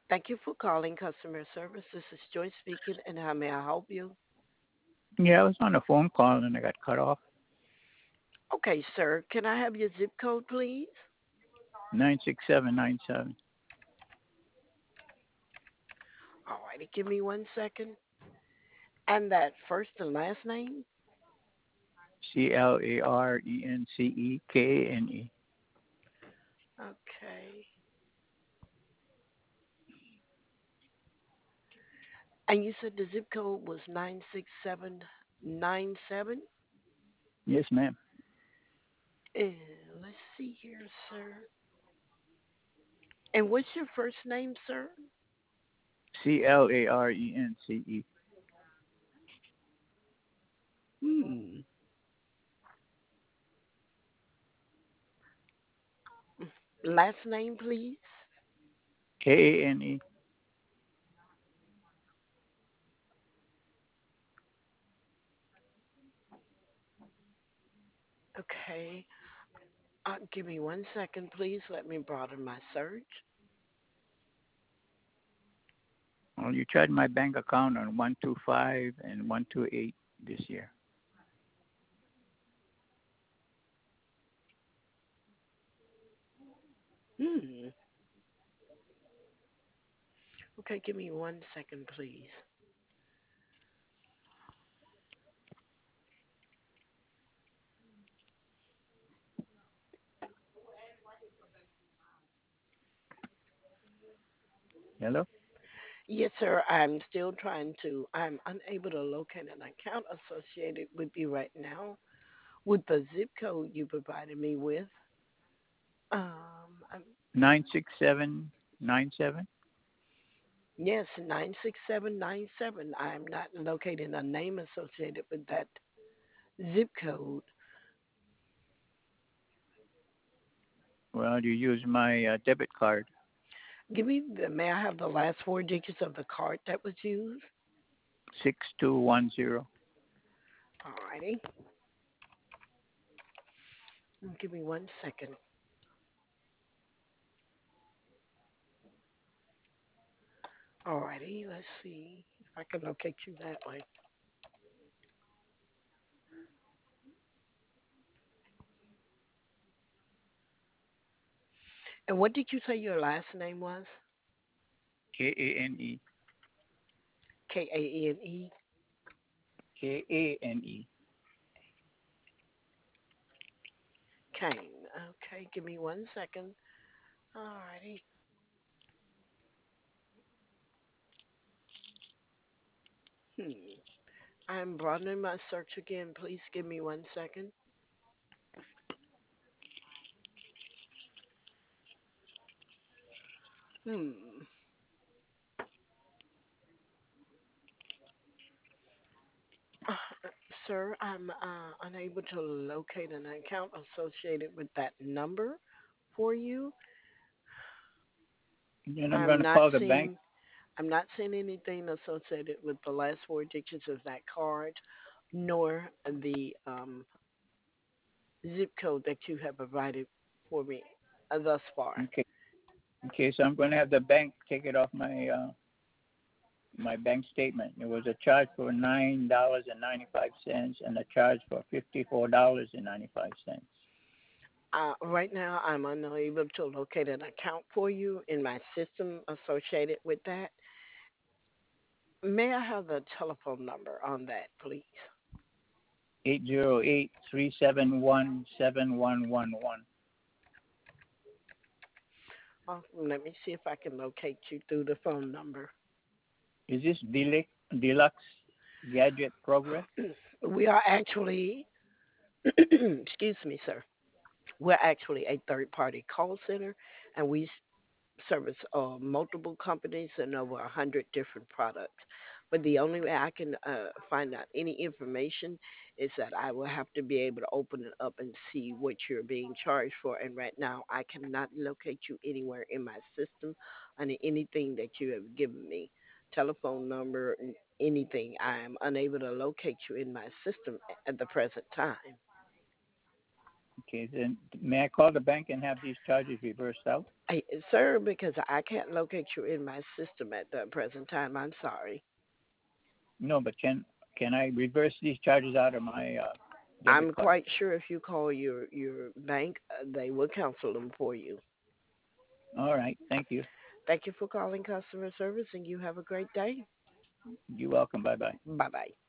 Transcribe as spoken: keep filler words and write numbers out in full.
Thank you for calling customer service. This is Joyce speaking, and how may I help you? Yeah, I was on a phone call and I got cut off. Okay, sir, can I have your zip code, please? Nine six seven nine seven. All righty, give me one second. And that first and last name? C L A R E N C E K A N E. Okay. And you said the zip code was nine six seven nine seven? Yes, ma'am. Uh, let's see here, sir. And what's your first name, sir? C L A R E N C E. Hmm. Last name, please. K A N E. Okay. Uh, give me one second, please. Let me broaden my search. Well, you tried my bank account on one two five and one two eight this year. Hmm. Okay, give me one second, please. Hello? Yes, sir. I'm still trying to. I'm unable to locate an account associated with you right now with the zip code you provided me with. Um, I'm, nine six seven nine seven. yes, nine six seven nine seven. I'm not locating a name associated with that zip code. Well, you use my uh, debit card. Give me the. May I have the last four digits of the card that was used? six two one zero. Alrighty. Give me one second. Alrighty. Let's see if I can locate you that way. And what did you say your last name was? K A N E. K A N E. K A N E. Kane. Okay, give me one second. Alrighty. Hmm. I'm broadening my search again. Please give me one second. Hmm. Uh, sir, I'm uh, unable to locate an account associated with that number for you. Then I'm I'm going to not call the bank. seeing I'm not seeing anything associated with the last four digits of that card, nor the um, zip code that you have provided for me uh, thus far. Okay. Okay, so I'm going to have the bank take it off my uh, my bank statement. It was a charge for nine dollars and ninety five cents and a charge for fifty four dollars and ninety five cents. Uh, right now, I'm unable to locate an account for you in my system associated with that. May I have the telephone number on that, please? Eight zero eight three seven one seven one one one. Oh, let me see if I can locate you through the phone number. Is this deluxe deluxe gadget progress? We are actually, excuse me, sir. We're actually a third party call center, and we service uh, multiple companies and over a hundred different products. But the only way I can uh, find out any information is that I will have to be able to open it up and see what you're being charged for. And right now, I cannot locate you anywhere in my system on anything that you have given me, telephone number, anything. I am unable to locate you in my system at the present time. Okay, then may I call the bank and have these charges reversed out? I, sir, because I can't locate you in my system at the present time. I'm sorry. No, but can can I reverse these charges out of my uh, debit I'm card? quite sure if you call your your bank, uh, they will cancel them for you. All right, thank you. Thank you for calling customer service, and you have a great day. You're welcome. Bye bye. Bye bye.